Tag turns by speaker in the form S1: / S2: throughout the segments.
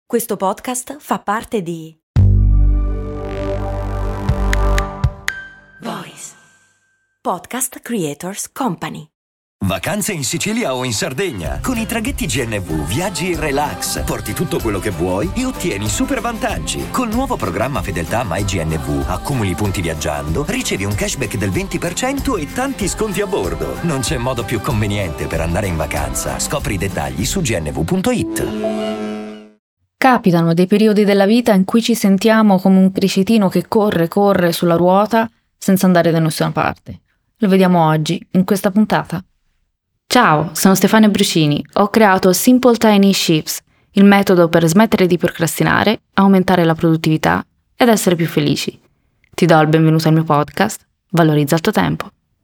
S1: Questo podcast fa parte di Voice Podcast Creators Company.
S2: Vacanze in Sicilia o in Sardegna. Con i traghetti GNV viaggi in relax, porti tutto quello che vuoi e ottieni super vantaggi. Col nuovo programma Fedeltà MyGNV accumuli punti viaggiando, ricevi un cashback del 20% e tanti sconti a bordo. Non c'è modo più conveniente per andare in vacanza. Scopri i dettagli su gnv.it.
S3: Capitano dei periodi della vita in cui ci sentiamo come un cricetino che corre sulla ruota senza andare da nessuna parte. Lo vediamo oggi, in questa puntata. Ciao, sono Stefania Brucini. Ho creato Simple Tiny Shifts, il metodo per smettere di procrastinare, aumentare la produttività ed essere più felici. Ti do il benvenuto al mio podcast, Valorizza il tuo tempo.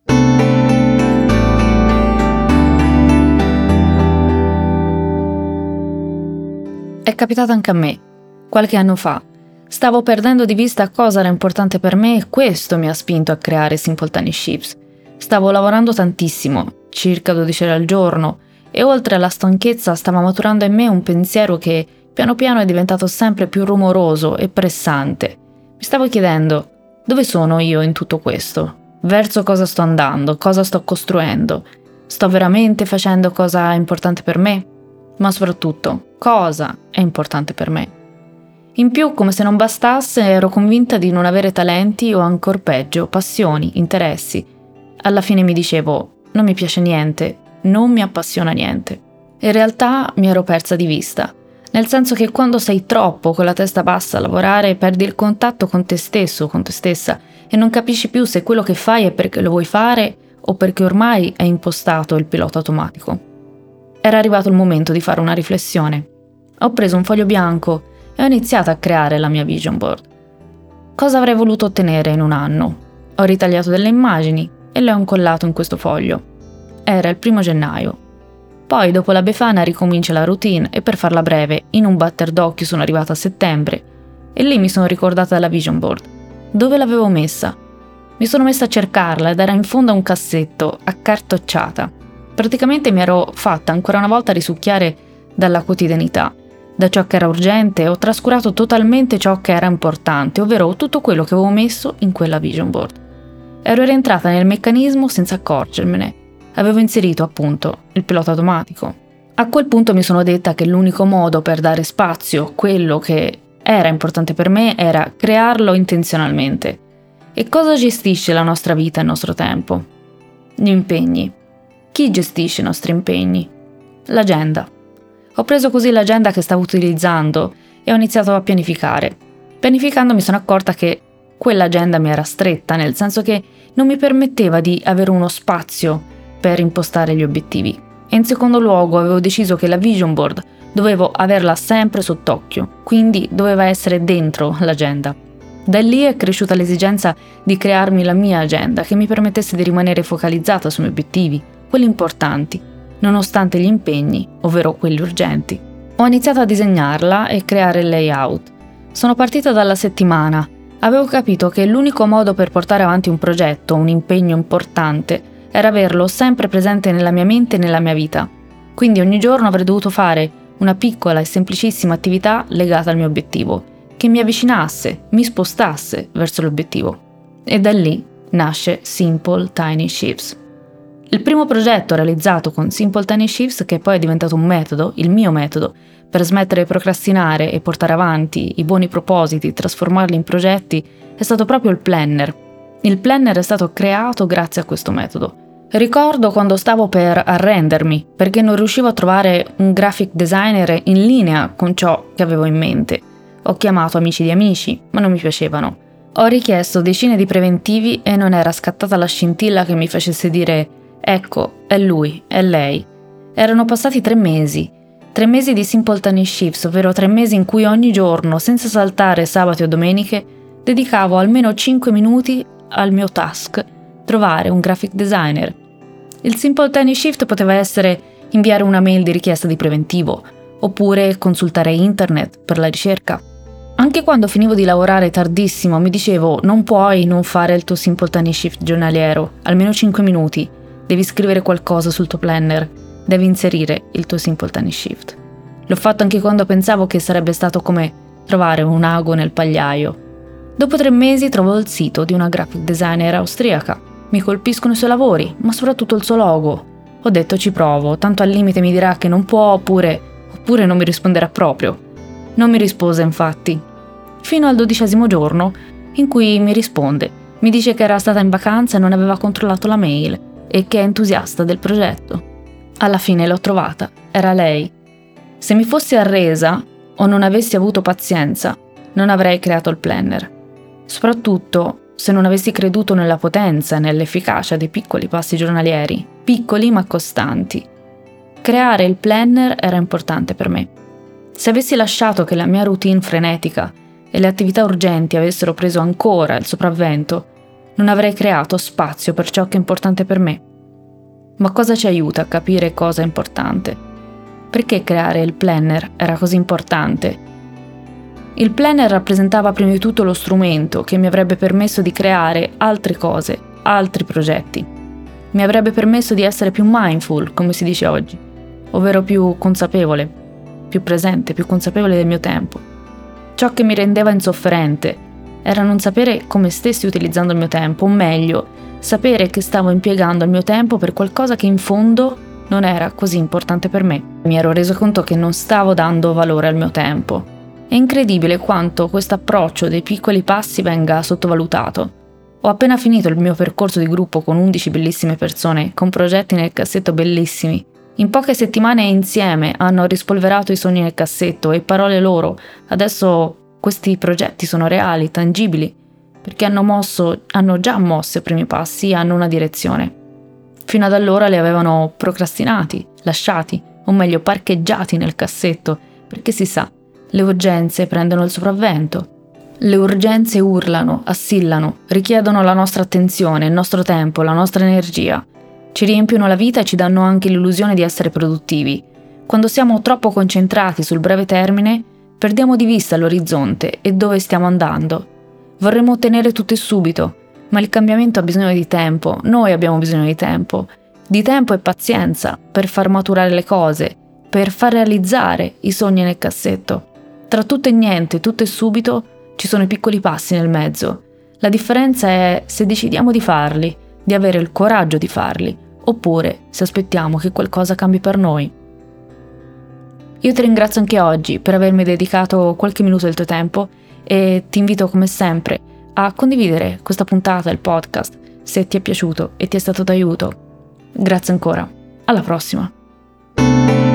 S3: È capitato anche a me. Qualche anno fa stavo perdendo di vista cosa era importante per me e questo mi ha spinto a creare Simple Tiny Shifts. Stavo lavorando tantissimo, circa 12 ore al giorno, e oltre alla stanchezza stava maturando in me un pensiero che piano piano è diventato sempre più rumoroso e pressante. Mi stavo chiedendo, dove sono io in tutto questo? Verso cosa sto andando? Cosa sto costruendo? Sto veramente facendo cosa è importante per me? Ma soprattutto, cosa è importante per me? In più, come se non bastasse, ero convinta di non avere talenti o ancor peggio, passioni, interessi. Alla fine mi dicevo, non mi piace niente, non mi appassiona niente. In realtà mi ero persa di vista, nel senso che quando sei troppo con la testa bassa a lavorare perdi il contatto con te stesso o con te stessa e non capisci più se quello che fai è perché lo vuoi fare o perché ormai è impostato il pilota automatico. Era arrivato il momento di fare una riflessione. Ho preso un foglio bianco e ho iniziato a creare la mia vision board. Cosa avrei voluto ottenere in un anno? Ho ritagliato delle immagini e le ho incollato in questo foglio. Era il 1 gennaio. Poi, dopo la Befana, ricomincia la routine e per farla breve, in un batter d'occhio sono arrivata a settembre e lì mi sono ricordata della vision board. Dove l'avevo messa? Mi sono messa a cercarla ed era in fondo a un cassetto, accartocciata. Praticamente mi ero fatta ancora una volta risucchiare dalla quotidianità, da ciò che era urgente e ho trascurato totalmente ciò che era importante, ovvero tutto quello che avevo messo in quella vision board. Ero rientrata nel meccanismo senza accorgermene. Avevo inserito, appunto, il pilota automatico. A quel punto mi sono detta che l'unico modo per dare spazio a quello che era importante per me era crearlo intenzionalmente. E cosa gestisce la nostra vita e il nostro tempo? Gli impegni. Chi gestisce i nostri impegni? L'agenda. Ho preso così l'agenda che stavo utilizzando e ho iniziato a pianificare. Pianificando mi sono accorta che quell'agenda mi era stretta, nel senso che non mi permetteva di avere uno spazio per impostare gli obiettivi. E in secondo luogo avevo deciso che la vision board dovevo averla sempre sott'occhio, quindi doveva essere dentro l'agenda. Da lì è cresciuta l'esigenza di crearmi la mia agenda che mi permettesse di rimanere focalizzata sui miei obiettivi, quelli importanti, nonostante gli impegni, ovvero quelli urgenti. Ho iniziato a disegnarla e creare il layout. Sono partita dalla settimana. Avevo capito che l'unico modo per portare avanti un progetto, un impegno importante, era averlo sempre presente nella mia mente e nella mia vita. Quindi ogni giorno avrei dovuto fare una piccola e semplicissima attività legata al mio obiettivo, che mi avvicinasse, mi spostasse verso l'obiettivo. E da lì nasce Simple Tiny Shifts. Il primo progetto realizzato con Simple Tiny Shifts, che poi è diventato un metodo, il mio metodo, per smettere di procrastinare e portare avanti i buoni propositi, trasformarli in progetti, è stato proprio il planner. Il planner è stato creato grazie a questo metodo. Ricordo quando stavo per arrendermi, perché non riuscivo a trovare un graphic designer in linea con ciò che avevo in mente. Ho chiamato amici di amici, ma non mi piacevano. Ho richiesto decine di preventivi e non era scattata la scintilla che mi facesse dire «Ecco, è lui, è lei». Erano passati 3 mesi. 3 mesi di Simple Tiny Shifts, ovvero 3 mesi in cui ogni giorno, senza saltare sabati o domeniche, dedicavo almeno 5 minuti al mio task, trovare un graphic designer. Il Simple Tiny Shift poteva essere inviare una mail di richiesta di preventivo, oppure consultare internet per la ricerca. Anche quando finivo di lavorare tardissimo mi dicevo non puoi non fare il tuo Simple Tiny Shift giornaliero, almeno 5 minuti, devi scrivere qualcosa sul tuo planner, devi inserire il tuo Simple Tiny Shift. L'ho fatto anche quando pensavo che sarebbe stato come trovare un ago nel pagliaio. Dopo 3 mesi trovo il sito di una graphic designer austriaca. Mi colpiscono i suoi lavori, ma soprattutto il suo logo. Ho detto ci provo, tanto al limite mi dirà che non può oppure non mi risponderà proprio. Non mi rispose infatti. Fino al 12° giorno in cui mi risponde. Mi dice che era stata in vacanza e non aveva controllato la mail e che è entusiasta del progetto. Alla fine l'ho trovata, era lei. Se mi fossi arresa o non avessi avuto pazienza, non avrei creato il planner. Soprattutto se non avessi creduto nella potenza e nell'efficacia dei piccoli passi giornalieri, piccoli ma costanti. Creare il planner era importante per me. Se avessi lasciato che la mia routine frenetica e le attività urgenti avessero preso ancora il sopravvento, non avrei creato spazio per ciò che è importante per me. Ma cosa ci aiuta a capire cosa è importante? Perché creare il planner era così importante? Il planner rappresentava prima di tutto lo strumento che mi avrebbe permesso di creare altre cose, altri progetti. Mi avrebbe permesso di essere più mindful, come si dice oggi, ovvero più consapevole, più presente, più consapevole del mio tempo. Ciò che mi rendeva insofferente era non sapere come stessi utilizzando il mio tempo, o meglio, sapere che stavo impiegando il mio tempo per qualcosa che in fondo non era così importante per me. Mi ero reso conto che non stavo dando valore al mio tempo. È incredibile quanto questo approccio dei piccoli passi venga sottovalutato. Ho appena finito il mio percorso di gruppo con 11 bellissime persone, con progetti nel cassetto bellissimi. In poche settimane insieme hanno rispolverato i sogni nel cassetto e parole loro. Adesso questi progetti sono reali, tangibili, perché hanno già mosso i primi passi e hanno una direzione. Fino ad allora li avevano procrastinati, lasciati, o meglio parcheggiati nel cassetto, perché si sa, le urgenze prendono il sopravvento. Le urgenze urlano, assillano, richiedono la nostra attenzione, il nostro tempo, la nostra energia. Ci riempiono la vita e ci danno anche l'illusione di essere produttivi. Quando siamo troppo concentrati sul breve termine, perdiamo di vista l'orizzonte e dove stiamo andando. Vorremmo ottenere tutto e subito, ma il cambiamento ha bisogno di tempo, noi abbiamo bisogno di tempo e pazienza per far maturare le cose, per far realizzare i sogni nel cassetto. Tra tutto e niente, tutto e subito, ci sono i piccoli passi nel mezzo. La differenza è se decidiamo di farli, di avere il coraggio di farli, oppure se aspettiamo che qualcosa cambi per noi. Io ti ringrazio anche oggi per avermi dedicato qualche minuto del tuo tempo e ti invito come sempre a condividere questa puntata del podcast se ti è piaciuto e ti è stato d'aiuto. Grazie ancora, alla prossima!